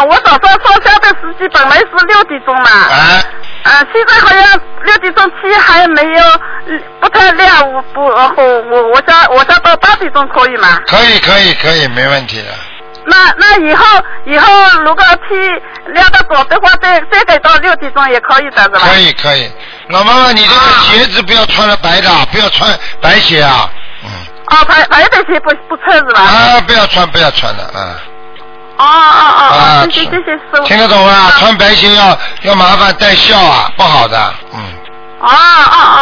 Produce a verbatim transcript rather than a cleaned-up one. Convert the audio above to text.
我早上烧香的时机本来是六点钟嘛。 啊。 呃，现在好像六点钟天还没有不太亮，我不我我我想我想到八点钟可以吗？ 可以可以可以，没问题的。 那那以后以后如果天亮得早的话，再再给到六点钟也可以的是吧？ 可以可以，老妈妈，你这个鞋子不要穿了白的，啊、不要穿白鞋啊。嗯。 哦，白白的鞋不不穿是吧？ 啊，不要穿不要穿的啊。 哦哦哦， 啊， 谢谢谢谢师傅。 听得懂吗？穿白鞋要要麻烦带孝啊，不好的，嗯。 哦哦哦。